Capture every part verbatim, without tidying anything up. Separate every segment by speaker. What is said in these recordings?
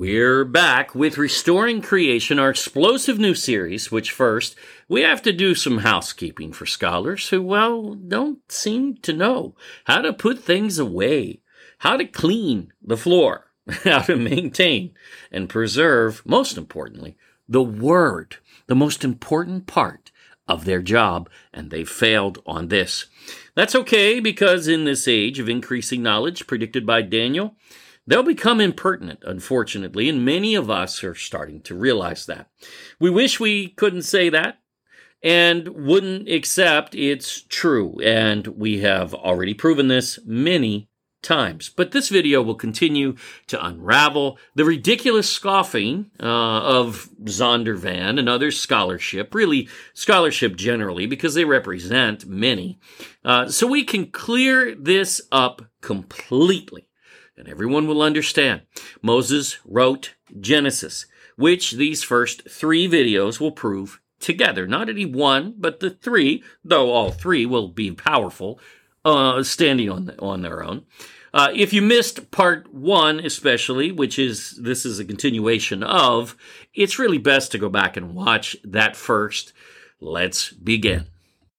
Speaker 1: We're back with Restoring Creation, our explosive new series, which first, we have to do some housekeeping for scholars who, well, don't seem to know how to put things away, how to clean the floor, how to maintain and preserve, most importantly, the Word, the most important part of their job, and they've failed on this. That's okay, because in this age of increasing knowledge predicted by Daniel, they'll become impertinent, unfortunately, and many of us are starting to realize that. We wish we couldn't say that and wouldn't accept it's true, and we have already proven this many times. But this video will continue to unravel the ridiculous scoffing uh, of Zondervan and other scholarship, really scholarship generally, because they represent many, uh, so we can clear this up completely. And everyone will understand. Moses wrote Genesis, which these first three videos will prove together. Not any one, but the three, though all three will be powerful, uh, standing on, the, on their own. Uh, if you missed part one, especially, which is, this is a continuation of, it's really best to go back and watch that first. Let's begin.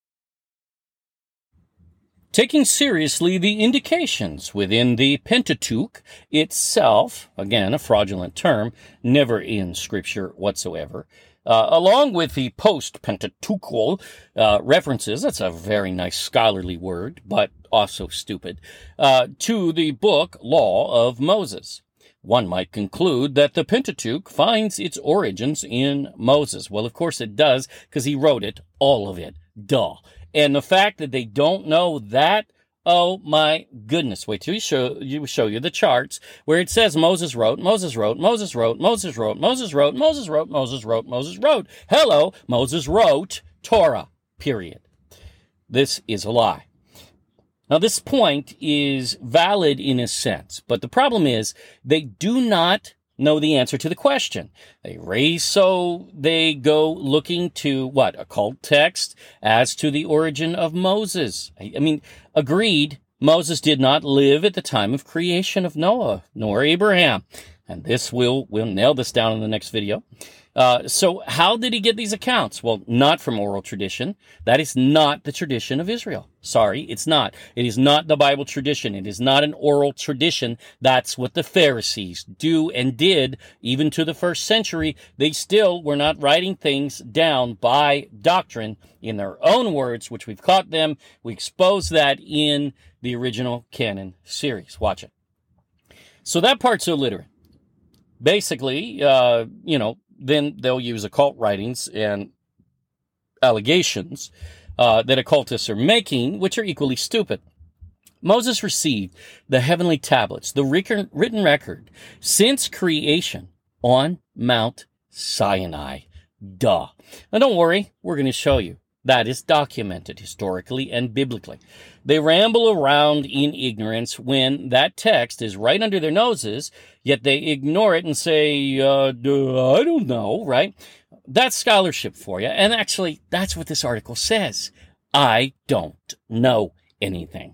Speaker 1: Taking seriously the indications within the Pentateuch itself, again, a fraudulent term, never in Scripture whatsoever, uh, along with the post-Pentateuchal uh, references, that's a very nice scholarly word, but also stupid, uh, to the book Law of Moses. One might conclude that the Pentateuch finds its origins in Moses. Well, of course it does, because he wrote it, all of it, duh. And the fact that they don't know that, oh my goodness. Wait till you show, you show you the charts where it says Moses wrote, Moses wrote, Moses wrote, Moses wrote, Moses wrote, Moses wrote, Moses wrote, Moses wrote. Hello, Moses wrote Torah, period. This is a lie. Now, this point is valid in a sense, but the problem is they do not know the answer to the question. They raise so they go looking to, what, occult text as to the origin of Moses. I mean, agreed, Moses did not live at the time of creation of Noah, nor Abraham. And this will, we'll nail this down in the next video. Uh, so how did he get these accounts? Well, not from oral tradition. That is not the tradition of Israel. Sorry, it's not. It is not the Bible tradition. It is not an oral tradition. That's what the Pharisees do and did even to the first century. They still were not writing things down by doctrine in their own words, which we've caught them. We expose that in the original canon series. Watch it. So that part's illiterate. Basically, uh, you know, then they'll use occult writings and allegations uh, that occultists are making, which are equally stupid. Moses received the heavenly tablets, the written record, since creation on Mount Sinai. Duh. Now don't worry, we're going to show you. That is documented historically and biblically. They ramble around in ignorance when that text is right under their noses, yet they ignore it and say, uh, duh, I don't know, right? That's scholarship for you. And actually, that's what this article says. I don't know anything.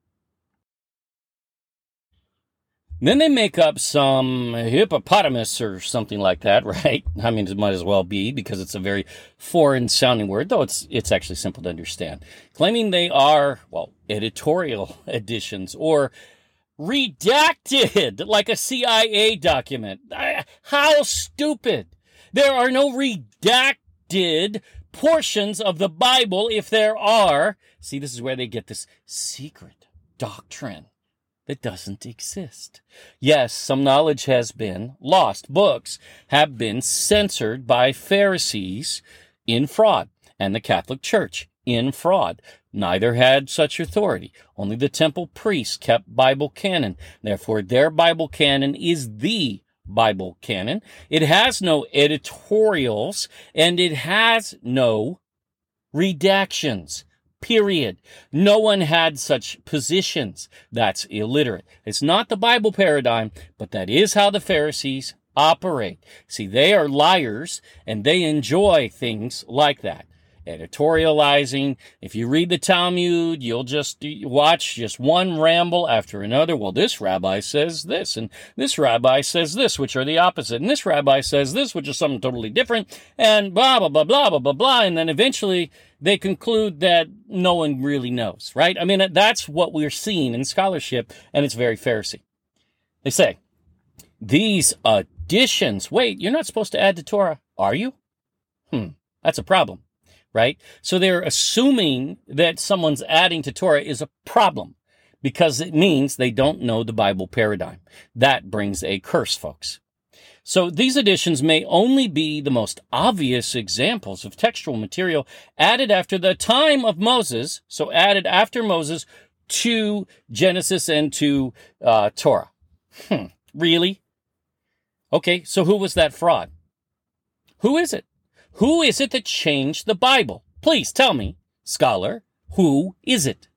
Speaker 1: Then they make up some hippopotamus or something like that, right? I mean, it might as well be because it's a very foreign-sounding word, though it's it's actually simple to understand. Claiming they are, well, editorial editions or redacted like a C I A document. How stupid! There are no redacted portions of the Bible if there are. See, this is where they get this secret doctrine that doesn't exist. Yes, some knowledge has been lost. Books have been censored by Pharisees in fraud and the Catholic Church in fraud. Neither had such authority. Only the temple priests kept Bible canon. Therefore, their Bible canon is the Bible canon. It has no editorials and it has no redactions. Period. No one had such positions. That's illiterate. It's not the Bible paradigm, but that is how the Pharisees operate. See, they are liars, and they enjoy things like that. editorializing. If you read the Talmud, you'll just watch just one ramble after another. Well, this rabbi says this, and this rabbi says this, which are the opposite, and this rabbi says this, which is something totally different, and blah, blah, blah, blah, blah, blah, blah, and then eventually they conclude that no one really knows, right? I mean, that's what we're seeing in scholarship, and it's very Pharisee. They say, these additions, wait, you're not supposed to add to Torah, are you? Hmm, that's a problem, right? So they're assuming that someone's adding to Torah is a problem because it means they don't know the Bible paradigm. That brings a curse, folks. So these additions may only be the most obvious examples of textual material added after the time of Moses, so added after Moses to Genesis and to uh, Torah. Hmm, really? Okay, so who was that fraud? Who is it? Who is it that changed the Bible? Please tell me, scholar, who is it?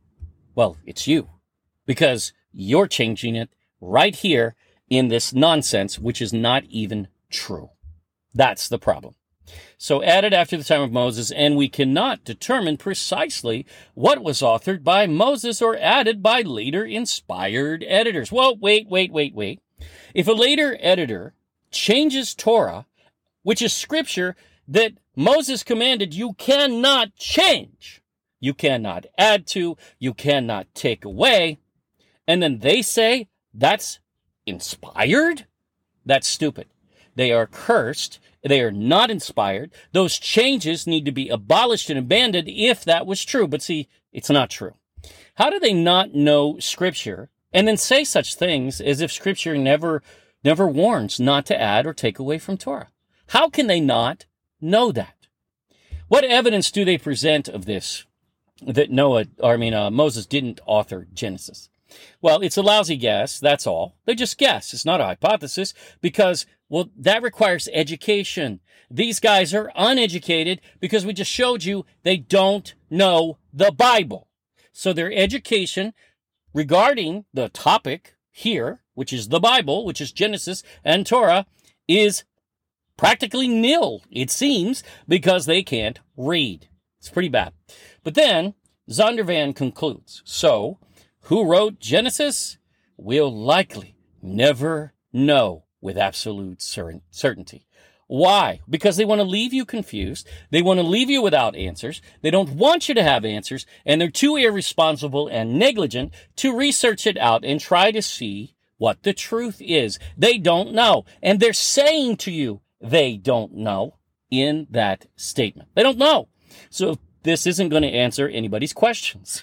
Speaker 1: Well, it's you, because you're changing it right here in this nonsense, which is not even true. That's the problem. So added after the time of Moses, and we cannot determine precisely what was authored by Moses or added by later inspired editors. Well, wait, wait, wait, wait. If a later editor changes Torah, which is scripture that Moses commanded you cannot change, you cannot add to, you cannot take away, and then they say that's inspired? That's stupid. They are cursed. They are not inspired. Those changes need to be abolished and abandoned if that was true. But see, it's not true. How do they not know Scripture and then say such things as if Scripture never, never warns not to add or take away from Torah? How can they not know that? What evidence do they present of this, that Noah, or I mean, uh, Moses didn't author Genesis? Well, it's a lousy guess, that's all. They just guess. It's not a hypothesis because, well, that requires education. These guys are uneducated because we just showed you they don't know the Bible. So their education regarding the topic here, which is the Bible, which is Genesis and Torah, is practically nil, it seems, because they can't read. It's pretty bad. But then Zondervan concludes, so who wrote Genesis? We'll likely never know with absolute certainty. Why? Because they want to leave you confused. They want to leave you without answers. They don't want you to have answers, and they're too irresponsible and negligent to research it out and try to see what the truth is. They don't know, and they're saying to you they don't know in that statement. They don't know. So this isn't going to answer anybody's questions.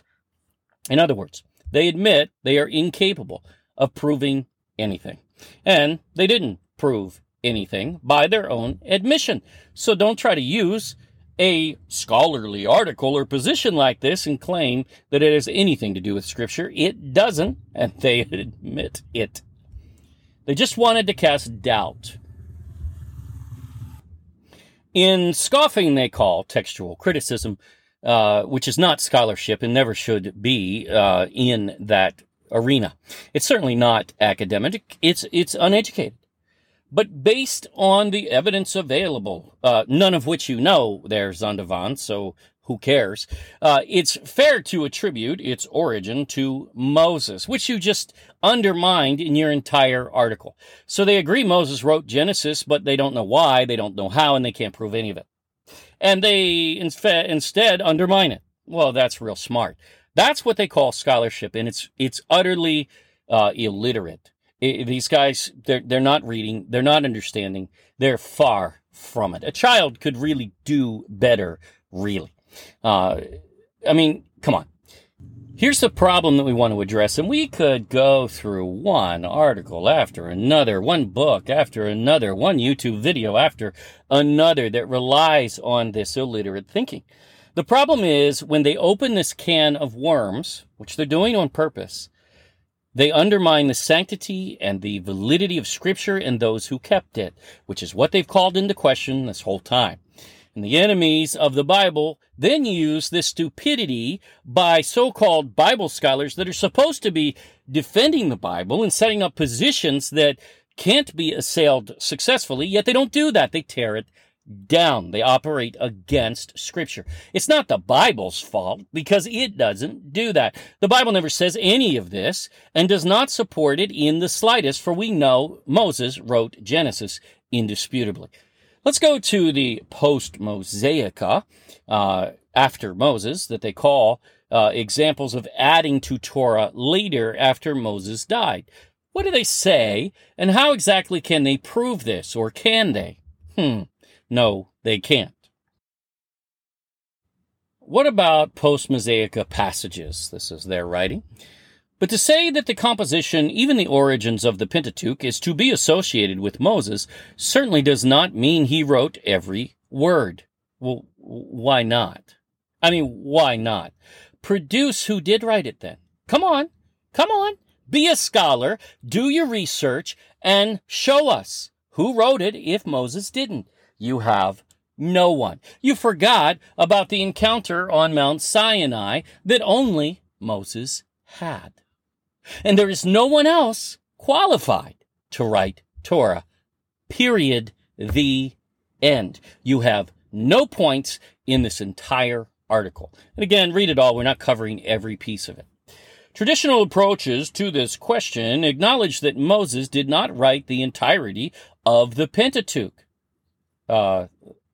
Speaker 1: In other words, they admit they are incapable of proving anything. And they didn't prove anything by their own admission. So don't try to use a scholarly article or position like this and claim that it has anything to do with Scripture. It doesn't, and they admit it. They just wanted to cast doubt. In scoffing, they call textual criticism, Uh, which is not scholarship and never should be uh, in that arena. It's certainly not academic. It's it's uneducated. But based on the evidence available, uh, none of which you know there, Zondervan, so who cares, uh, it's fair to attribute its origin to Moses, which you just undermined in your entire article. So they agree Moses wrote Genesis, but they don't know why, they don't know how, and they can't prove any of it. And they instead undermine it. Well, that's real smart. That's what they call scholarship, and it's it's utterly uh, illiterate. It, these guys, they're, they're not reading, they're not understanding, they're far from it. A child could really do better, really. Uh, I mean, come on. Here's the problem that we want to address, and we could go through one article after another, one book after another, one YouTube video after another that relies on this illiterate thinking. The problem is when they open this can of worms, which they're doing on purpose, they undermine the sanctity and the validity of Scripture and those who kept it, which is what they've called into question this whole time. And the enemies of the Bible then use this stupidity by so-called Bible scholars that are supposed to be defending the Bible and setting up positions that can't be assailed successfully, yet they don't do that. They tear it down. They operate against Scripture. It's not the Bible's fault because it doesn't do that. The Bible never says any of this and does not support it in the slightest, for we know Moses wrote Genesis indisputably. Let's go to the post-Mosaica, uh, after Moses, that they call uh, examples of adding to Torah later after Moses died. What do they say, and how exactly can they prove this, or can they? Hmm, no, they can't. What about post-Mosaica passages? This is their writing. But to say that the composition, even the origins of the Pentateuch, is to be associated with Moses certainly does not mean he wrote every word. Well, why not? I mean, why not? Produce who did write it then. Come on, come on. Be a scholar, do your research, and show us who wrote it if Moses didn't. You have no one. You forgot about the encounter on Mount Sinai that only Moses had. And there is no one else qualified to write Torah. Period. The end. You have no points in this entire article. And again, read it all. We're not covering every piece of it. Traditional approaches to this question acknowledge that Moses did not write the entirety of the Pentateuch. Uh,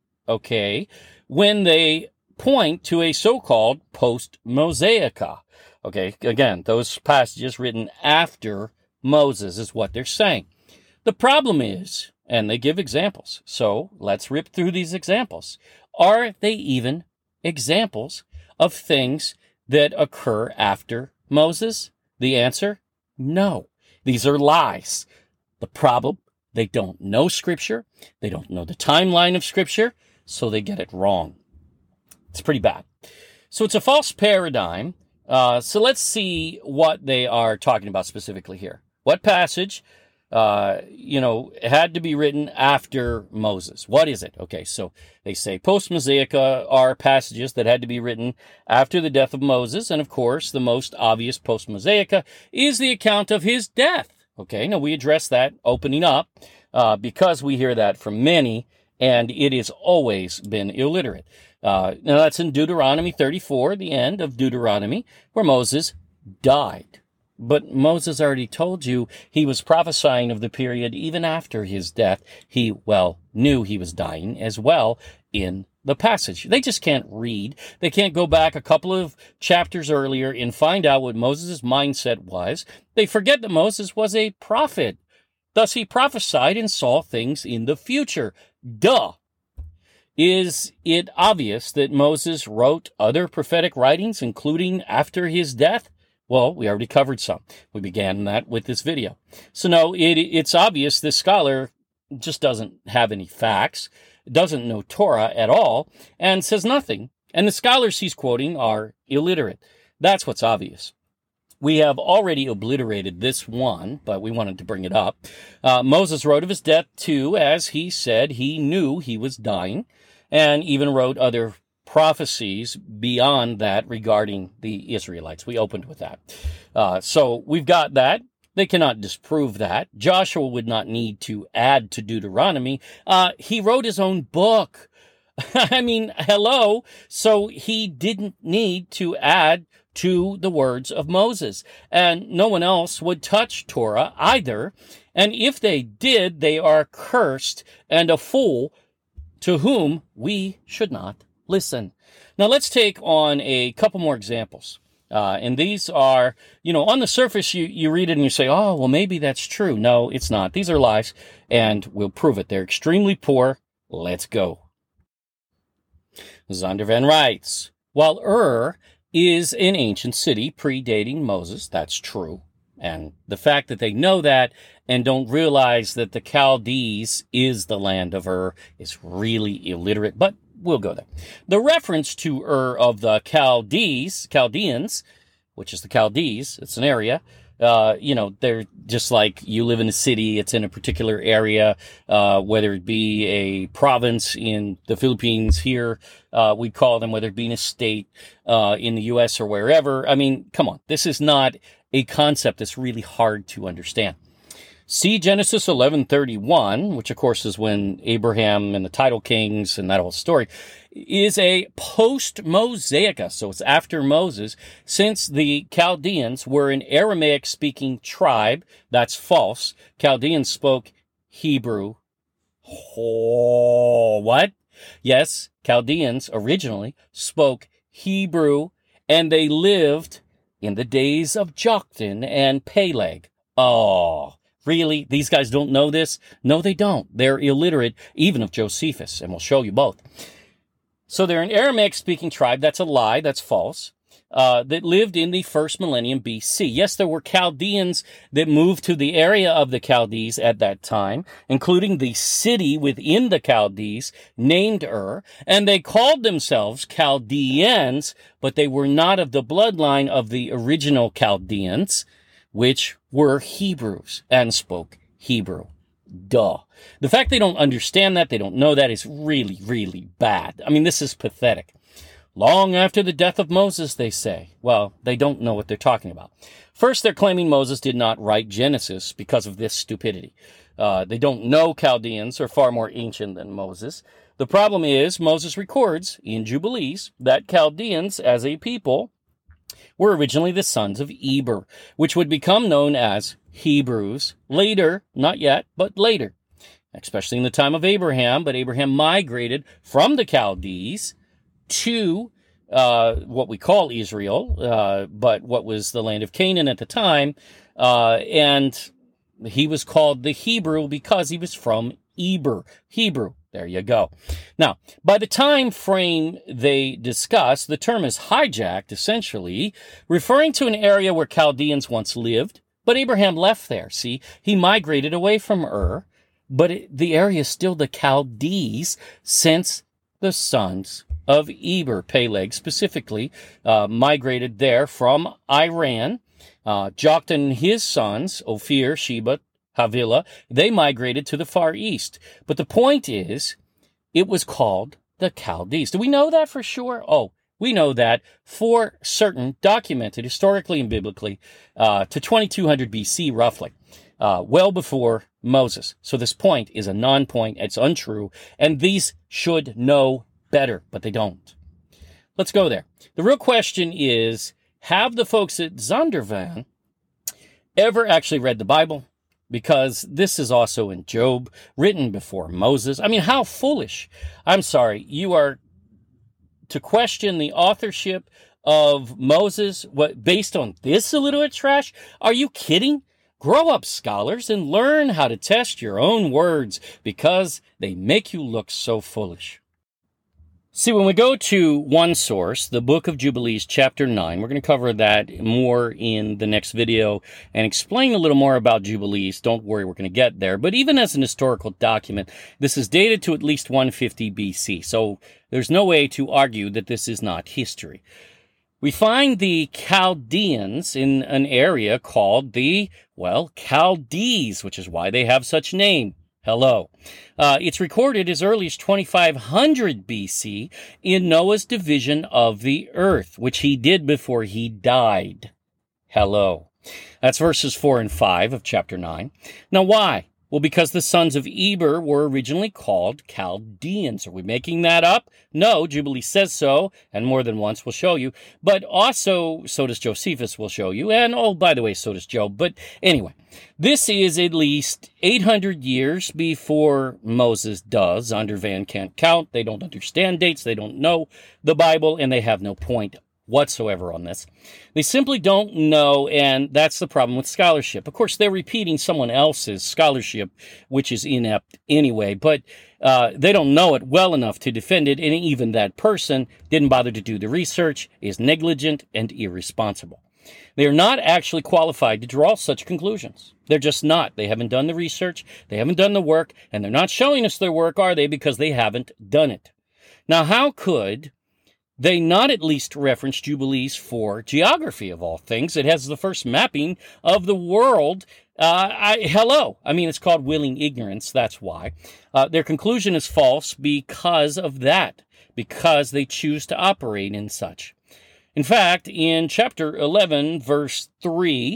Speaker 1: okay. When they point to a so-called post-Mosaica. Okay, again, those passages written after Moses is what they're saying. The problem is, and they give examples, so let's rip through these examples. Are they even examples of things that occur after Moses? The answer, no. These are lies. The problem, they don't know Scripture, they don't know the timeline of Scripture, so they get it wrong. It's pretty bad. So it's a false paradigm. Uh, so let's see what they are talking about specifically here. What passage, uh, you know, had to be written after Moses? What is it? Okay, so they say post-Mosaica are passages that had to be written after the death of Moses. And of course, the most obvious post-Mosaica is the account of his death. Okay, now we address that opening up uh, because we hear that from many, and it has always been illiterate. Uh, now that's in Deuteronomy thirty-four, the end of Deuteronomy, where Moses died. But Moses already told you he was prophesying of the period even after his death. He, well, knew he was dying as well in the passage. They just can't read. They can't go back a couple of chapters earlier and find out what Moses' mindset was. They forget that Moses was a prophet. Thus he prophesied and saw things in the future. Duh. Is it obvious that Moses wrote other prophetic writings, including after his death? Well, we already covered some. We began that with this video. So no, it, it's obvious this scholar just doesn't have any facts, doesn't know Torah at all, and says nothing. And the scholars he's quoting are illiterate. That's what's obvious. We have already obliterated this one, but we wanted to bring it up. Uh, Moses wrote of his death too, as he said he knew he was dying, and even wrote other prophecies beyond that regarding the Israelites. We opened with that. Uh, so we've got that. They cannot disprove that. Joshua would not need to add to Deuteronomy. Uh, he wrote his own book. I mean, hello. So he didn't need to add to the words of Moses. And no one else would touch Torah either. And if they did, they are cursed and a fool to whom we should not listen. Now let's take on a couple more examples. Uh, and these are, you know, on the surface, you, you read it and you say, oh, well, maybe that's true. No, it's not. These are lies, and we'll prove it. They're extremely poor. Let's go. Zondervan writes, while Ur is an ancient city predating Moses, that's true. And the fact that they know that and don't realize that the Chaldees is the land of Ur is really illiterate, but we'll go there. The reference to Ur of the Chaldees, Chaldeans, which is the Chaldees, it's an area, uh, you know, they're just like you live in a city, it's in a particular area, uh, whether it be a province in the Philippines here, uh, we call them, whether it be in a state, uh, in the U S or wherever. I mean, come on, this is not a concept that's really hard to understand. See Genesis eleven thirty-one, which of course is when Abraham and the title kings and that whole story, is a post-Mosaica, so it's after Moses, since the Chaldeans were an Aramaic-speaking tribe. That's false. Chaldeans spoke Hebrew. Oh, what? Yes, Chaldeans originally spoke Hebrew, and they lived in the days of Joktan and Peleg. Oh, really? These guys don't know this? No, they don't. They're illiterate, even of Josephus, and we'll show you both. So they're an Aramaic-speaking tribe. That's a lie. That's false. Uh, that lived in the first millennium B C. Yes, there were Chaldeans that moved to the area of the Chaldees at that time, including the city within the Chaldees named Ur, and they called themselves Chaldeans, but they were not of the bloodline of the original Chaldeans, which were Hebrews and spoke Hebrew. Duh. The fact they don't understand that, they don't know that, is really, really bad. I mean, this is pathetic. Long after the death of Moses, they say. Well, they don't know what they're talking about. First, they're claiming Moses did not write Genesis because of this stupidity. Uh, they don't know Chaldeans are far more ancient than Moses. The problem is, Moses records in Jubilees that Chaldeans, as a people, were originally the sons of Eber, which would become known as Hebrews later, not yet, but later, especially in the time of Abraham. But Abraham migrated from the Chaldees to uh, what we call Israel, uh, but what was the land of Canaan at the time, uh, and he was called the Hebrew because he was from Eber, Hebrew. There you go. Now, by the time frame they discuss, the term is hijacked, essentially, referring to an area where Chaldeans once lived, but Abraham left there. See, he migrated away from Ur, but it, the area is still the Chaldees, since the sons of Eber, Peleg specifically, uh, migrated there from Iran. Uh, Joktan and his sons, Ophir, Sheba, Havilah, they migrated to the Far East. But the point is, it was called the Chaldees. Do we know that for sure? Oh, we know that for certain, documented historically and biblically, uh, to twenty-two hundred B C roughly, uh, well before Moses. So this point is a non-point, it's untrue, and these should know better, but they don't. Let's go there. The real question is, have the folks at Zondervan ever actually read the Bible? Because this is also in Job, written before Moses. I mean, how foolish. I'm sorry, you are to question the authorship of Moses what based on this illiterate trash? Are you kidding? Grow up, scholars, and learn how to test your own words, because they make you look so foolish. See, when we go to one source, the Book of Jubilees, chapter nine, we're going to cover that more in the next video and explain a little more about Jubilees. Don't worry, we're going to get there. But even as an historical document, this is dated to at least one fifty B C, so there's no way to argue that this is not history. We find the Chaldeans in an area called the, well, Chaldees, which is why they have such name. Hello. Uh, it's recorded as early as twenty-five hundred B C in Noah's division of the earth, which he did before he died. Hello. That's verses four and five of chapter nine. Now, why? Well, because the sons of Eber were originally called Chaldeans. Are we making that up? No, Jubilee says so, and more than once we'll show you. But also, so does Josephus, will show you. And, oh, by the way, so does Job. But anyway, this is at least eight hundred years before Moses does. Zondervan can't count. They don't understand dates. They don't know the Bible, and they have no point whatsoever on this. They simply don't know, and that's the problem with scholarship. Of course, they're repeating someone else's scholarship, which is inept anyway, but uh, they don't know it well enough to defend it, and even that person didn't bother to do the research, is negligent and irresponsible. They are not actually qualified to draw such conclusions. They're just not. They haven't done the research, they haven't done the work, and they're not showing us their work, are they? Because they haven't done it. Now, how could they not at least reference Jubilees for geography, of all things? It has the first mapping of the world. Uh, I, hello. I mean, it's called willing ignorance. That's why. Uh, their conclusion is false because of that, because they choose to operate in such. In fact, in chapter eleven, verse three,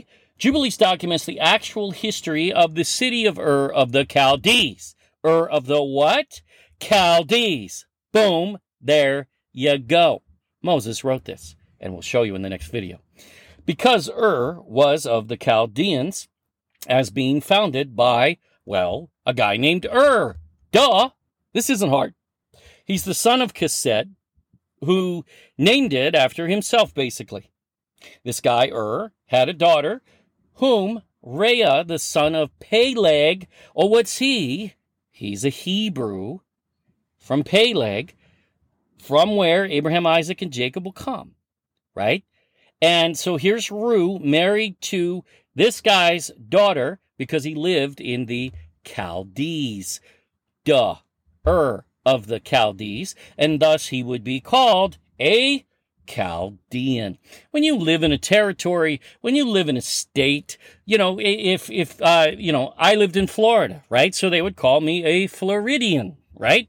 Speaker 1: Jubilees documents the actual history of the city of Ur of the Chaldees. Ur of the what? Chaldees. Boom. There you go. Moses wrote this, and we'll show you in the next video. Because Ur was of the Chaldeans, as being founded by, well, a guy named Ur. Duh. This isn't hard. He's the son of Kesed, who named it after himself, basically. This guy, Ur, had a daughter, whom Rhea, the son of Peleg, oh, what's he? He's a Hebrew from Peleg, from where Abraham, Isaac, and Jacob will come, right? And so here's Ru married to this guy's daughter because he lived in the Chaldees. Duh. Ur of the Chaldees, and thus he would be called a Chaldean. When you live in a territory, when you live in a state, you know, if, if uh, you know, I lived in Florida, right? So they would call me a Floridian, right?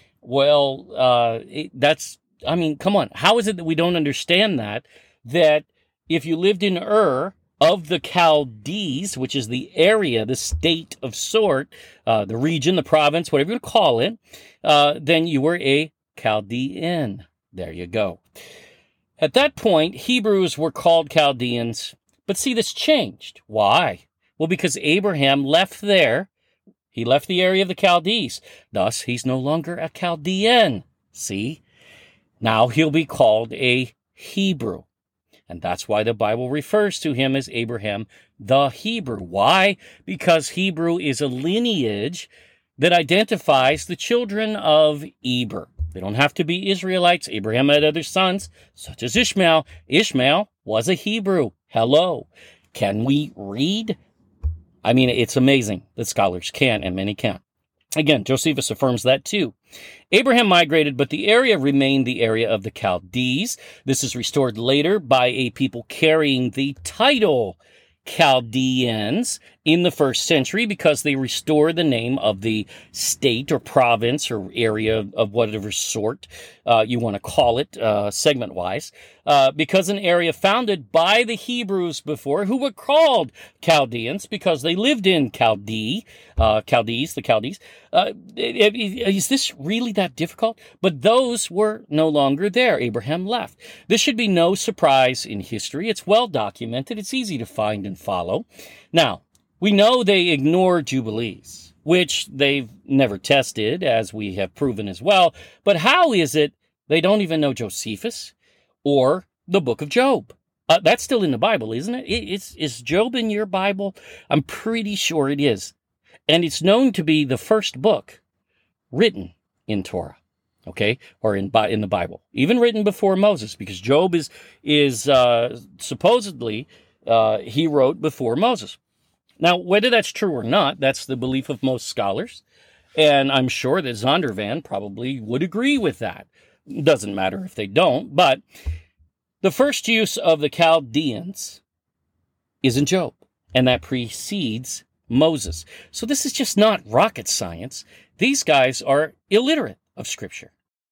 Speaker 1: Well, uh, it, that's, I mean, come on. How is it that we don't understand that? That if you lived in Ur of the Chaldees, which is the area, the state of sort, uh, the region, the province, whatever you call it, uh, then you were a Chaldean. There you go. At that point, Hebrews were called Chaldeans, but see, this changed. Why? Well, because Abraham left there. He left the area of the Chaldees. Thus, he's no longer a Chaldean. See? Now he'll be called a Hebrew. And that's why the Bible refers to him as Abraham the Hebrew. Why? Because Hebrew is a lineage that identifies the children of Eber. They don't have to be Israelites. Abraham had other sons, such as Ishmael. Ishmael was a Hebrew. Hello. Can we read? I mean, it's amazing that scholars can, and many can't. Again, Josephus affirms that too. Abraham migrated, but the area remained the area of the Chaldees. This is restored later by a people carrying the title Chaldeans in the first century because they restore the name of the state or province or area of whatever sort uh, you want to call it, uh, segment-wise, uh, because an area founded by the Hebrews before, who were called Chaldeans because they lived in Chaldee, uh, Chaldees, the Chaldees. Uh, is this really that difficult? But those were no longer there. Abraham left. This should be no surprise in history. It's well documented. It's easy to find and follow. Now, we know they ignore Jubilees, which they've never tested, as we have proven as well. But how is it they don't even know Josephus or the book of Job? Uh, that's still in the Bible, isn't it? it it's, is Job in your Bible? I'm pretty sure it is. And it's known to be the first book written in Torah, okay, or in in the Bible, even written before Moses, because Job is is uh, supposedly uh, he wrote before Moses. Now, whether that's true or not, that's the belief of most scholars, and I'm sure that Zondervan probably would agree with that. Doesn't matter if they don't, but the first use of the Chaldeans is in Job, and that precedes Moses. So this is just not rocket science. These guys are illiterate of Scripture.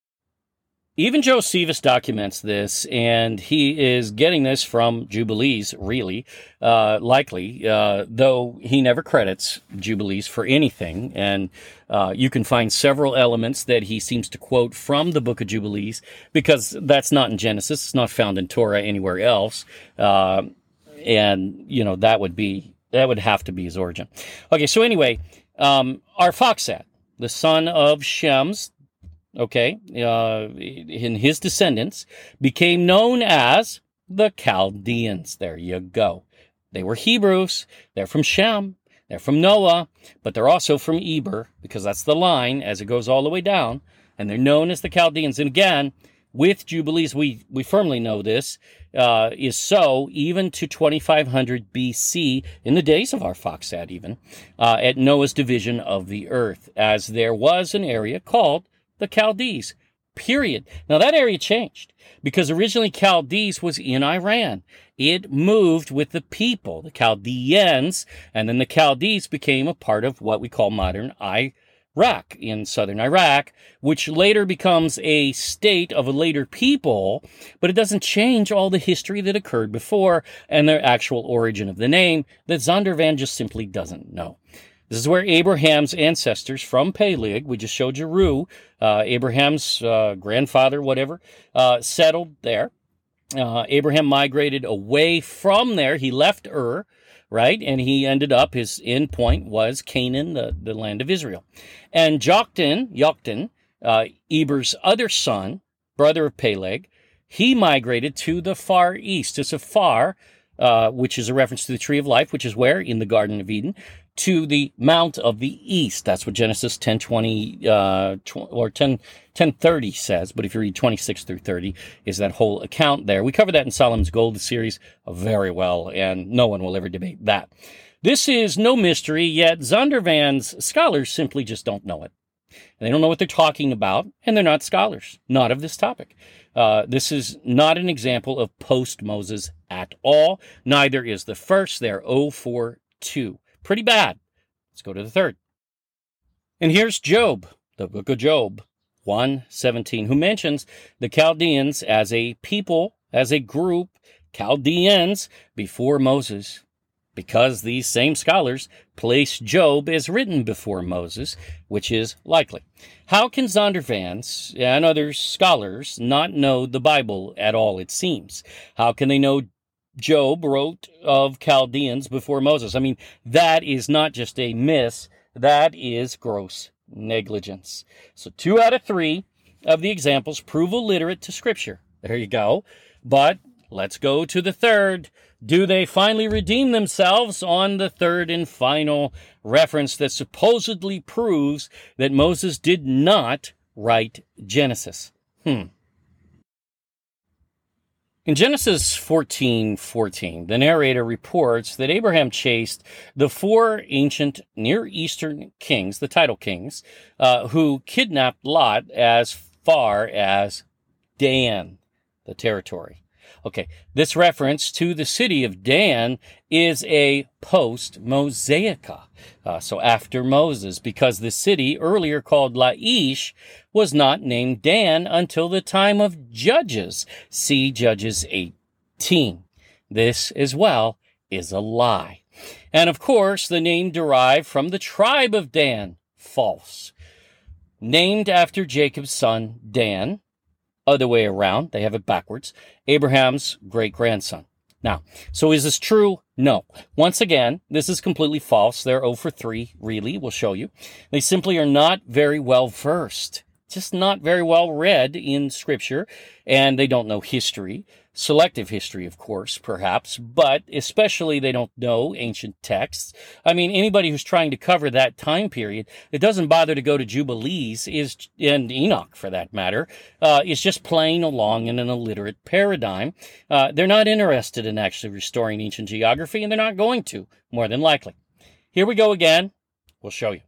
Speaker 1: Even Josephus documents this, and he is getting this from Jubilees, really, uh, likely, uh, though he never credits Jubilees for anything. And uh, you can find several elements that he seems to quote from the book of Jubilees, because that's not in Genesis. It's not found in Torah anywhere else. Uh, and, you know, that would be That would have to be his origin. Okay, so anyway, um, Arphaxad, the son of Shem's, okay, uh, and his descendants, became known as the Chaldeans. There you go. They were Hebrews. They're from Shem. They're from Noah, but they're also from Eber, because that's the line as it goes all the way down, and they're known as the Chaldeans. And again, with Jubilees, we, we firmly know this, uh, is so even to twenty-five hundred B C, in the days of Arphaxad even, uh, at Noah's division of the earth, as there was an area called the Chaldees, period. Now, that area changed, because originally Chaldees was in Iran. It moved with the people, the Chaldeans, and then the Chaldees became a part of what we call modern Iraq, in southern Iraq, which later becomes a state of a later people, but it doesn't change all the history that occurred before and the actual origin of the name that Zondervan just simply doesn't know. This is where Abraham's ancestors from Peleg, we just showed you Ru, uh, Abraham's uh, grandfather, whatever, uh, settled there. Uh, Abraham migrated away from there. He left Ur, right? And he ended up, his end point was Canaan, the, the land of Israel. And Joktan, Joktan, uh, Eber's other son, brother of Peleg, he migrated to the far east, to Sephar, uh, which is a reference to the tree of life, which is where? In the Garden of Eden, to the Mount of the East. That's what Genesis ten twenty, uh, tw- or ten, ten thirty says, but if you read twenty-six through thirty, is that whole account there. We cover that in Solomon's Gold series very well, and no one will ever debate that. This is no mystery, yet Zondervan's scholars simply just don't know it. They don't know what they're talking about, and they're not scholars, not of this topic. Uh, this is not an example of post-Moses at all. Neither is the first. They're zero for two. Pretty bad. Let's go to the third. And here's Job, the book of Job, one seventeen, who mentions the Chaldeans as a people, as a group, Chaldeans, before Moses, because these same scholars place Job as written before Moses, which is likely. How can Zondervans and other scholars not know the Bible at all, it seems? How can they know Job wrote of Chaldeans before Moses? I mean, that is not just a miss, that is gross negligence. So two out of three of the examples prove illiterate to Scripture. There you go. But let's go to the third. Do they finally redeem themselves on the third and final reference that supposedly proves that Moses did not write Genesis? Hmm. In Genesis fourteen fourteen, the narrator reports that Abraham chased the four ancient Near Eastern kings, the title kings, uh, who kidnapped Lot as far as Dan, the territory. Okay, this reference to the city of Dan is a post-Mosaica, uh, so after Moses, because the city, earlier called Laish, was not named Dan until the time of Judges. See Judges eighteen. This, as well, is a lie. And of course, the name derived from the tribe of Dan. False. Named after Jacob's son, Dan. Other way around, they have it backwards, Abraham's great-grandson. Now, so is this true? No. Once again, this is completely false. They're zero for three, really. We'll show you. They simply are not very well versed, just not very well read in Scripture, and they don't know history. Selective history, of course, perhaps, but especially they don't know ancient texts. I mean, anybody who's trying to cover that time period, it doesn't bother to go to Jubilees, is, and Enoch for that matter, uh, is just playing along in an illiterate paradigm. Uh, they're not interested in actually restoring ancient geography, and they're not going to, more than likely. Here we go again. We'll show you.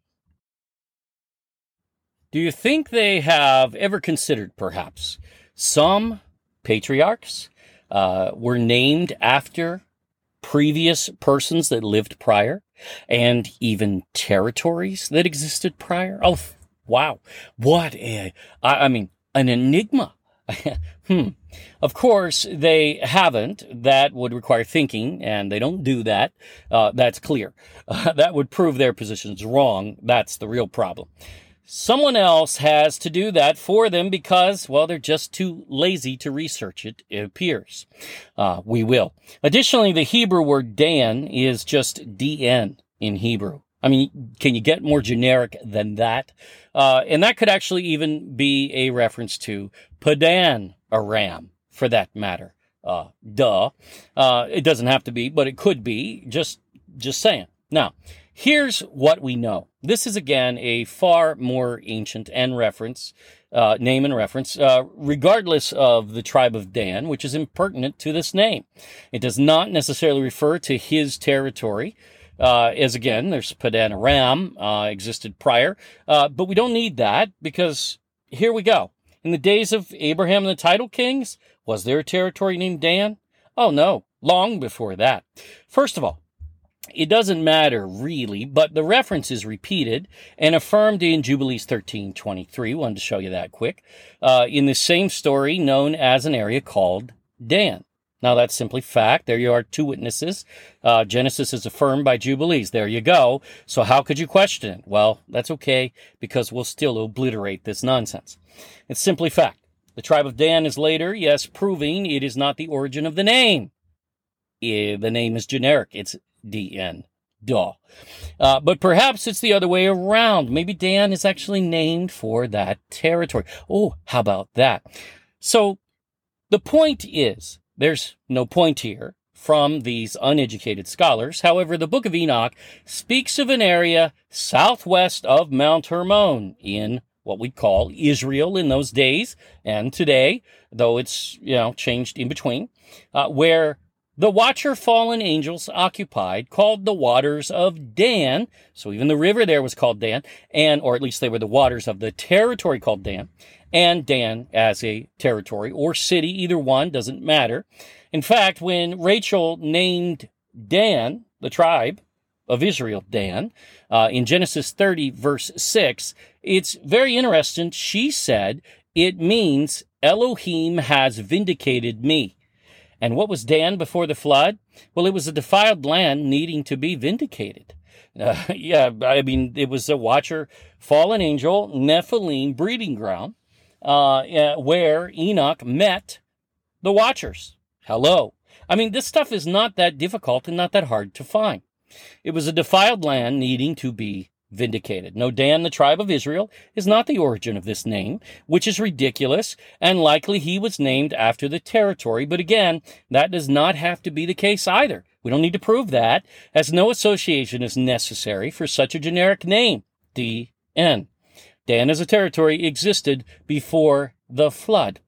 Speaker 1: Do you think they have ever considered, perhaps, some patriarchs uh, were named after previous persons that lived prior, and even territories that existed prior? Oh, wow. What a, I, I mean, an enigma. hmm. Of course, they haven't. That would require thinking, and they don't do that. Uh, that's clear. Uh, that would prove their position's wrong. That's the real problem. Someone else has to do that for them because, well, they're just too lazy to research it, it appears. Uh, we will. Additionally, the Hebrew word Dan is just D N in Hebrew. I mean, can you get more generic than that? Uh, and that could actually even be a reference to Padan Aram, for that matter. Uh, duh. Uh, it doesn't have to be, but it could be. Just, just saying. Now, here's what we know. This is, again, a far more ancient and reference, uh, name and reference, uh, regardless of the tribe of Dan, which is impertinent to this name. It does not necessarily refer to his territory, uh, as, again, there's Padan Aram, uh, existed prior, uh, but we don't need that because here we go. In the days of Abraham and the title kings, was there a territory named Dan? Oh, no, long before that. First of all, It doesn't matter, really, but the reference is repeated and affirmed in Jubilees thirteen twenty-three. Wanted to show you that quick. Uh, in the same story known as an area called Dan. Now, that's simply fact. There you are, two witnesses. Uh, Genesis is affirmed by Jubilees. There you go. So how could you question it? Well, that's okay, because we'll still obliterate this nonsense. It's simply fact. The tribe of Dan is later, yes, proving it is not the origin of the name. Eh, the name is generic. It's D N. Duh. Uh, but perhaps it's the other way around. Maybe Dan is actually named for that territory. Oh, how about that? So the point is, there's no point here from these uneducated scholars. However, the Book of Enoch speaks of an area southwest of Mount Hermon in what we'd call Israel in those days and today, though it's, you know, changed in between, uh, where the Watcher fallen angels occupied, called the waters of Dan. So even the river there was called Dan, and, or at least they were the waters of the territory called Dan, and Dan as a territory or city, either one, doesn't matter. In fact, when Rachel named Dan, the tribe of Israel, Dan, uh, in Genesis thirty, verse six, it's very interesting. She said, it means Elohim has vindicated me. And what was Dan before the flood? Well, it was a defiled land needing to be vindicated. Uh, yeah, I mean, it was a Watcher, fallen angel, Nephilim breeding ground, uh, uh, where Enoch met the Watchers. Hello. I mean, this stuff is not that difficult and not that hard to find. It was a defiled land needing to be vindicated. No, Dan, the tribe of Israel, is not the origin of this name, which is ridiculous, and likely he was named after the territory. But again, that does not have to be the case either. We don't need to prove that, as no association is necessary for such a generic name. D N. Dan as a territory existed before the flood,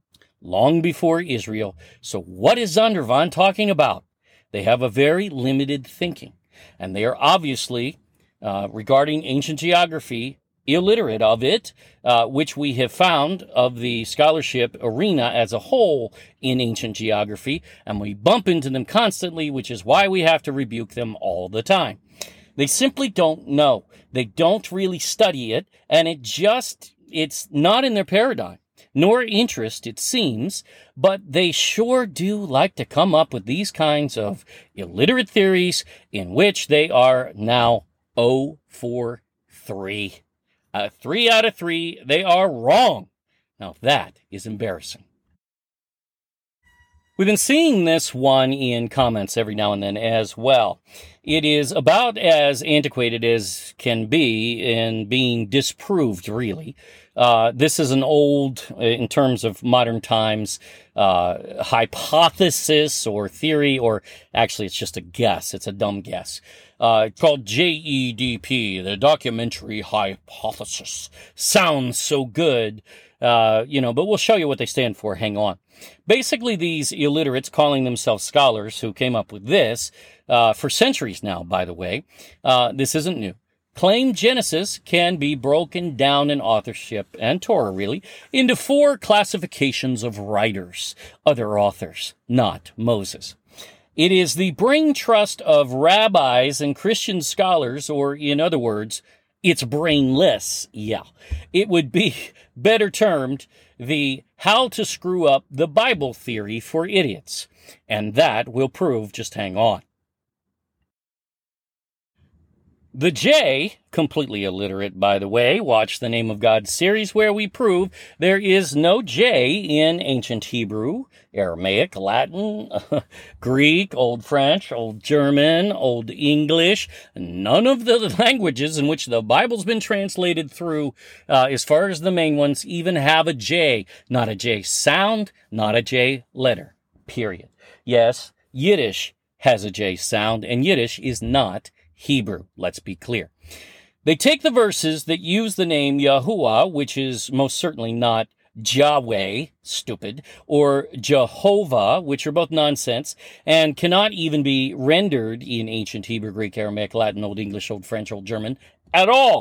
Speaker 1: long before Israel. So what is Zondervan talking about? They have a very limited thinking, and they are obviously, uh, regarding ancient geography, illiterate of it, uh, which we have found of the scholarship arena as a whole in ancient geography, and we bump into them constantly, which is why we have to rebuke them all the time. They simply don't know. They don't really study it, and it just, it's not in their paradigm, nor interest, it seems, but they sure do like to come up with these kinds of illiterate theories in which they are now zero for three. Uh, three out of three, they are wrong. Now that is embarrassing. We've been seeing this one in comments every now and then as well. It is about as antiquated as can be in being disproved, really. Uh, this is an old, in terms of modern times, uh, hypothesis or theory, or actually it's just a guess. It's a dumb guess. Uh, called J E D P, the documentary hypothesis. Sounds so good, uh, you know, but we'll show you what they stand for. Hang on. Basically, these illiterates calling themselves scholars who came up with this, uh, for centuries now, by the way, uh, this isn't new, claim Genesis can be broken down in authorship, and Torah really, into four classifications of writers, other authors, not Moses. It is the brain trust of rabbis and Christian scholars, or in other words, it's brainless. Yeah, it would be better termed the how to screw up the Bible theory for idiots. And that will prove, just hang on. The J, completely illiterate by the way, watch the Name of God series where we prove there is no J in ancient Hebrew, Aramaic, Latin, Greek, Old French, Old German, Old English, none of the languages in which the Bible's been translated through, uh, as far as the main ones, even have a J. Not a J sound, not a J letter, period. Yes, Yiddish has a J sound, and Yiddish is not Hebrew, let's be clear. They take the verses that use the name Yahuwah, which is most certainly not Yahweh, stupid, or Jehovah, which are both nonsense, and cannot even be rendered in ancient Hebrew, Greek, Aramaic, Latin, Old English, Old French, Old German at all.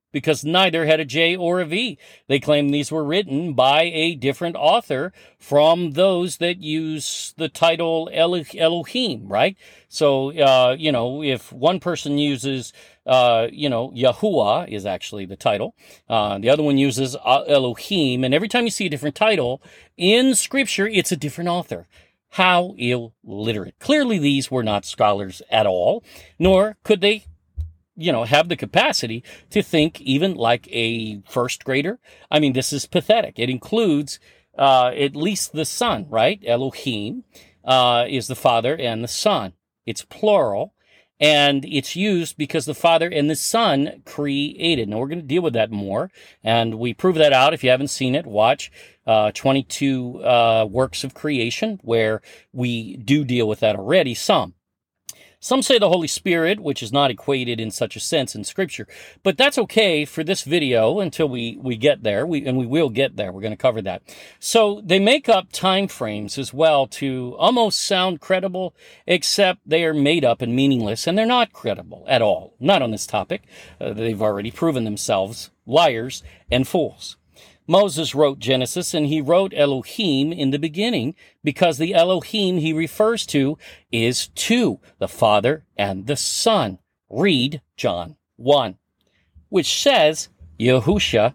Speaker 1: because neither had a J or a V. They claim these were written by a different author from those that use the title Elo- Elohim, right? So, uh, you know, if one person uses, uh, you know, Yahuwah is actually the title, uh, the other one uses uh, Elohim, and every time you see a different title in Scripture, it's a different author. How illiterate. Clearly, these were not scholars at all, nor could they you know, have the capacity to think even like a first grader. I mean, this is pathetic. It includes uh, at least the Son, right? Elohim uh, is the Father and the Son. It's plural, and it's used because the Father and the Son created. Now, we're going to deal with that more, and we prove that out. If you haven't seen it, watch uh, twenty-two uh, Works of Creation, where we do deal with that already, some. Some say the Holy Spirit, which is not equated in such a sense in Scripture, but that's okay for this video until we, we get there, we, and we will get there. We're going to cover that. So they make up time frames as well to almost sound credible, except they are made up and meaningless, and they're not credible at all. Not on this topic. Uh, they've already proven themselves liars and fools. Moses wrote Genesis, and he wrote Elohim in the beginning because the Elohim he refers to is two, the Father and the Son. Read John one, which says Yahusha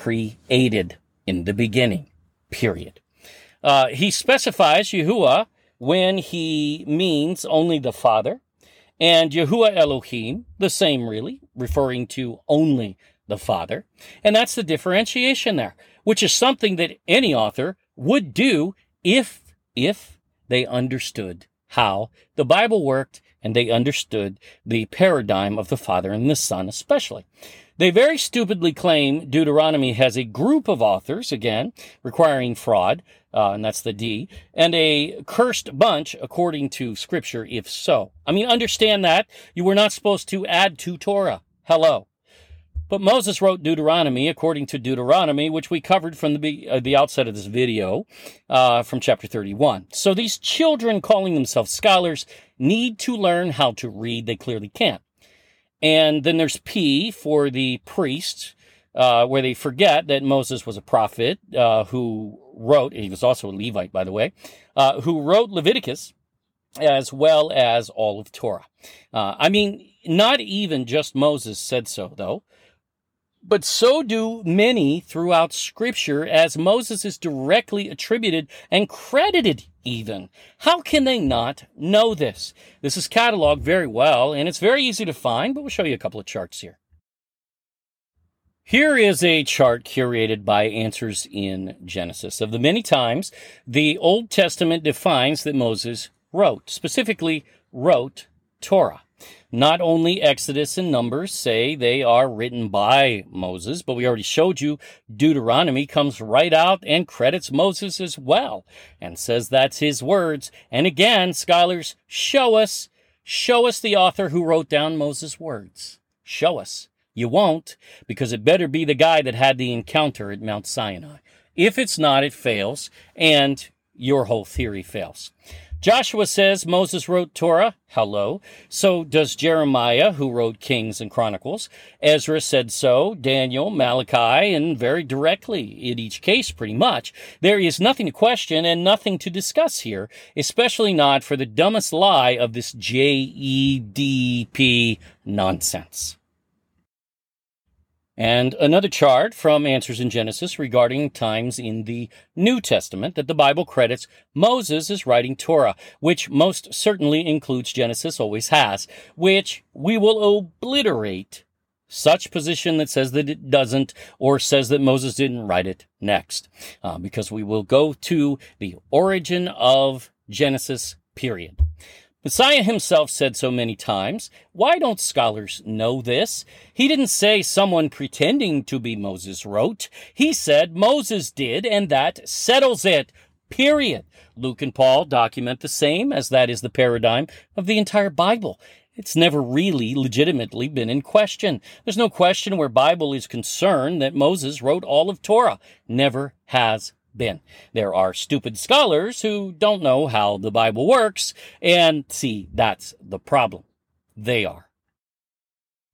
Speaker 1: created in the beginning, period. Uh, he specifies Yahuwah when he means only the Father, and Yahuwah Elohim, the same really, referring to only the Father. And that's the differentiation there, which is something that any author would do if, if they understood how the Bible worked and they understood the paradigm of the Father and the Son especially. They very stupidly claim Deuteronomy has a group of authors, again, requiring fraud, uh, and that's the D, and a cursed bunch according to Scripture, if so. I mean, understand that. You were not supposed to add to Torah. Hello. But Moses wrote Deuteronomy according to Deuteronomy, which we covered from the uh, the outset of this video, uh, from chapter thirty-one. So these children calling themselves scholars need to learn how to read. They clearly can't. And then there's P for the priests, uh, where they forget that Moses was a prophet uh, who wrote, he was also a Levite, by the way, uh, who wrote Leviticus as well as all of Torah. Uh, I mean, not even just Moses said so, though. But so do many throughout Scripture, as Moses is directly attributed and credited even. How can they not know this? This is cataloged very well, and it's very easy to find, but we'll show you a couple of charts here. Here is a chart curated by Answers in Genesis of the many times the Old Testament defines that Moses wrote, specifically wrote Torah. Not only Exodus and Numbers say they are written by Moses, but we already showed you Deuteronomy comes right out and credits Moses as well and says that's his words. And again, scholars, show us, show us the author who wrote down Moses' words. Show us. You won't, because it better be the guy that had the encounter at Mount Sinai. If it's not, it fails, and your whole theory fails. Joshua says Moses wrote Torah. Hello. So does Jeremiah, who wrote Kings and Chronicles. Ezra said so. Daniel, Malachi, and very directly in each case, pretty much. There is nothing to question and nothing to discuss here, especially not for the dumbest lie of this J E D P nonsense. And another chart from Answers in Genesis regarding times in the New Testament that the Bible credits Moses as writing Torah, which most certainly includes Genesis, always has, which we will obliterate such position that says that it doesn't or says that Moses didn't write it next, uh, because we will go to the origin of Genesis, period. Messiah himself said so many times. Why don't scholars know this? He didn't say someone pretending to be Moses wrote. He said Moses did, and that settles it, period. Luke and Paul document the same, as that is the paradigm of the entire Bible. It's never really legitimately been in question. There's no question where Bible is concerned that Moses wrote all of Torah. Never has been. There are stupid scholars who don't know how the Bible works, and see, that's the problem. They are.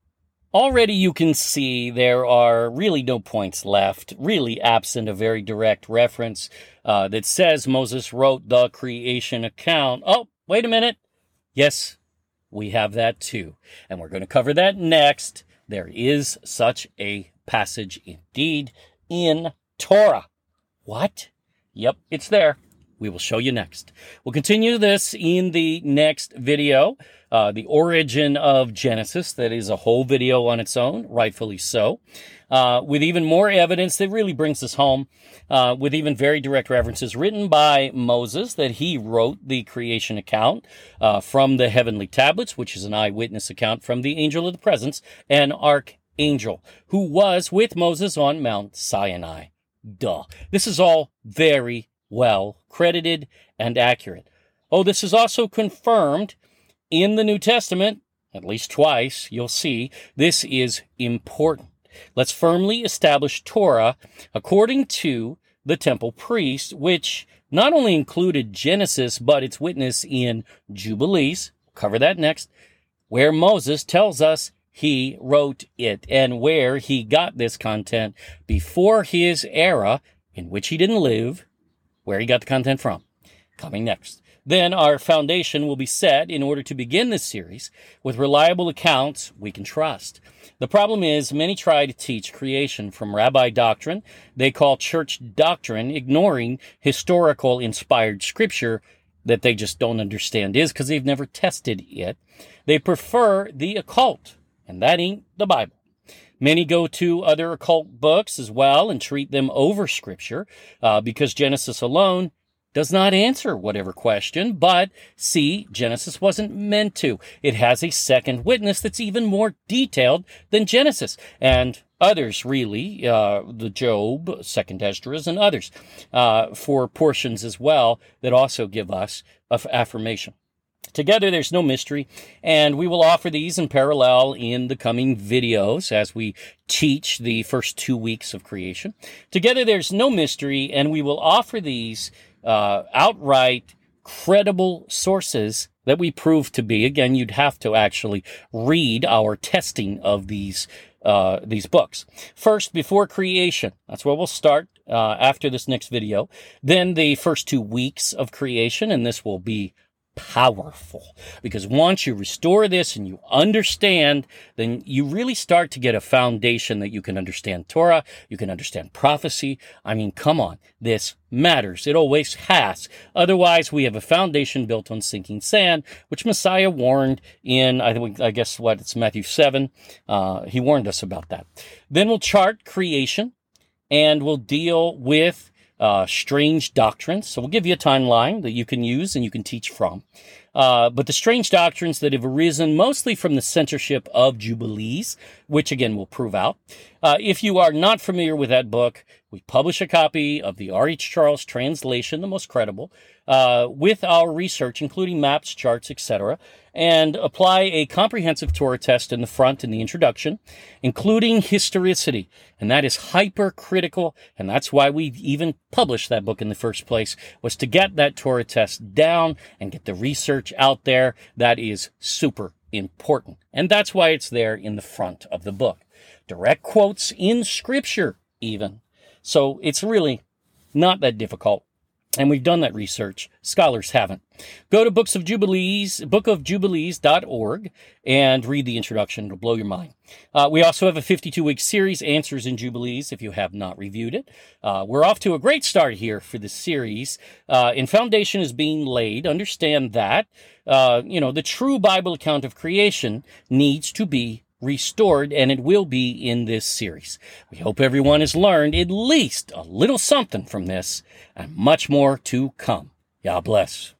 Speaker 1: Already you can see there are really no points left, really absent a very direct reference uh, that says Moses wrote the creation account. Oh, wait a minute. Yes, we have that too. And we're going to cover that next. There is such a passage indeed in Torah. What? Yep, it's there. We will show you next. We'll continue this in the next video, uh, the origin of Genesis. That is a whole video on its own, rightfully so, uh, with even more evidence that really brings us home, uh, with even very direct references written by Moses that he wrote the creation account uh, from the heavenly tablets, which is an eyewitness account from the angel of the presence, an archangel, who was with Moses on Mount Sinai. Duh. This is all very well credited and accurate. Oh, this is also confirmed in the New Testament, at least twice. You'll see this is important. Let's firmly establish Torah according to the temple priest, which not only included Genesis, but its witness in Jubilees. We'll cover that next, where Moses tells us he wrote it and where he got this content before his era, in which he didn't live, where he got the content from. Coming next. Then our foundation will be set in order to begin this series with reliable accounts we can trust. The problem is many try to teach creation from rabbi doctrine they call church doctrine, ignoring historical inspired scripture that they just don't understand is because they've never tested it. They prefer the occult, and that ain't the Bible. Many go to other occult books as well and treat them over Scripture uh, because Genesis alone does not answer whatever question, but see, Genesis wasn't meant to. It has a second witness that's even more detailed than Genesis, and others really, uh, the Job, Second Esdras, and others, uh, for portions as well that also give us affirmation. Together, there's no mystery, and we will offer these in parallel in the coming videos as we teach the first two weeks of creation. Together, there's no mystery, and we will offer these uh, outright credible sources that we prove to be. Again, you'd have to actually read our testing of these uh, these books. First, before creation. That's where we'll start uh, after this next video. Then the first two weeks of creation, and this will be powerful, because once you restore this and you understand, then you really start to get a foundation that you can understand Torah, you can understand prophecy. I mean, come on, this matters. It always has. Otherwise, we have a foundation built on sinking sand, which Messiah warned in, I think, I guess what, it's Matthew seven. Uh, he warned us about that. Then we'll chart creation, and we'll deal with Uh, strange doctrines. So we'll give you a timeline that you can use and you can teach from. Uh, but the strange doctrines that have arisen mostly from the censorship of Jubilees, which again we'll prove out. Uh, if you are not familiar with that book, we publish a copy of the R H Charles translation, the most credible, uh, with our research, including maps, charts, et cetera, and apply a comprehensive Torah test in the front in the introduction, including historicity. And that is hypercritical, and that's why we even published that book in the first place, was to get that Torah test down and get the research out there. That is super important. And that's why it's there in the front of the book. Direct quotes in Scripture, even. So it's really not that difficult. And we've done that research. Scholars haven't. Go to Books of Jubilees, book of jubilees dot org, and read the introduction. It'll blow your mind. Uh, we also have a fifty-two week series, Answers in Jubilees, if you have not reviewed it. Uh, we're off to a great start here for this series. Uh, and foundation is being laid. Understand that, uh, you know, the true Bible account of creation needs to be restored, and it will be in this series. We hope everyone has learned at least a little something from this, and much more to come. God bless.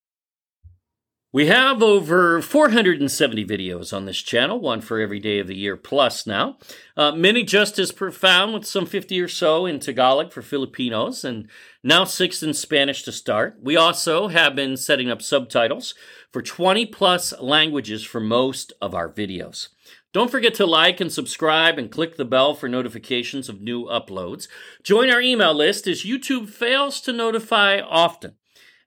Speaker 1: We have over four hundred seventy videos on this channel, one for every day of the year plus now. Uh, many just as profound, with some fifty or so in Tagalog for Filipinos, and now six in Spanish to start. We also have been setting up subtitles for twenty plus languages for most of our videos. Don't forget to like and subscribe and click the bell for notifications of new uploads. Join our email list as YouTube fails to notify often.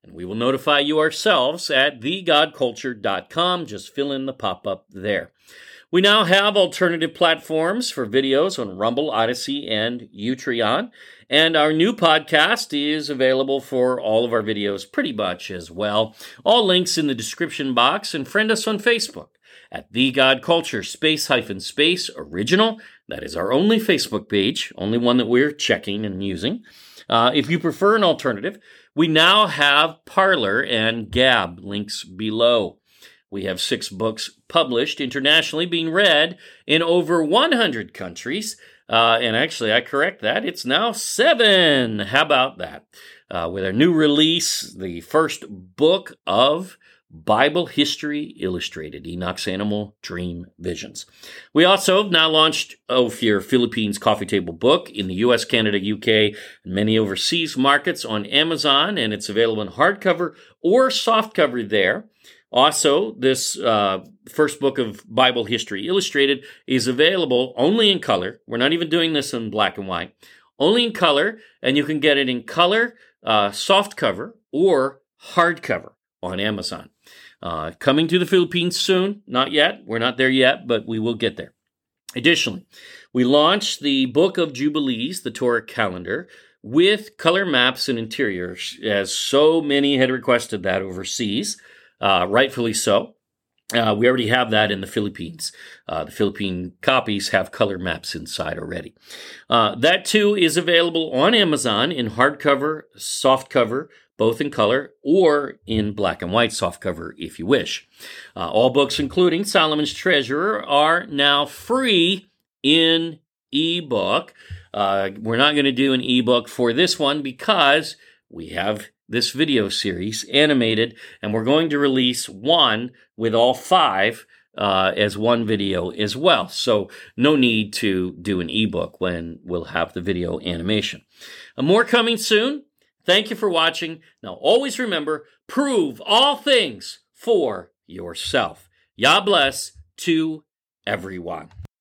Speaker 1: and we will notify you ourselves at the god culture dot com. Just fill in the pop-up there. We now have alternative platforms for videos on Rumble, Odyssey, and Utreon. And our new podcast is available for all of our videos pretty much as well. All links in the description box, and friend us on Facebook at The God Culture, space hyphen space original. That is our only Facebook page, only one that we're checking and using. Uh, if you prefer an alternative, we now have Parler and Gab, links below. We have six books published internationally, being read in over one hundred countries. Uh, and actually, I correct that. It's now seven. How about that? Uh, with our new release, the first book of Bible History Illustrated, Enoch's Animal Dream Visions. We also have now launched Ophir Philippines Coffee Table Book in the U S, Canada, U K, and many overseas markets on Amazon, and it's available in hardcover or softcover there. Also, this uh, first book of Bible History Illustrated is available only in color. We're not even doing this in black and white. Only in color, and you can get it in color, uh, softcover, or hardcover on Amazon. Uh, coming to the Philippines soon. Not yet. We're not there yet, but we will get there. Additionally, we launched the Book of Jubilees, the Torah calendar, with color maps and interiors, as so many had requested that overseas. Uh, rightfully so. Uh, we already have that in the Philippines. Uh, the Philippine copies have color maps inside already. Uh, that too is available on Amazon in hardcover, softcover, both in color, or in black and white softcover if you wish. Uh, all books, including Solomon's Treasurer, are now free in ebook. Uh, we're not going to do an ebook for this one because we have this video series animated, and we're going to release one with all five uh, as one video as well. So no need to do an ebook when we'll have the video animation. Uh, more coming soon. Thank you for watching. Now always remember, prove all things for yourself. Yah bless to everyone.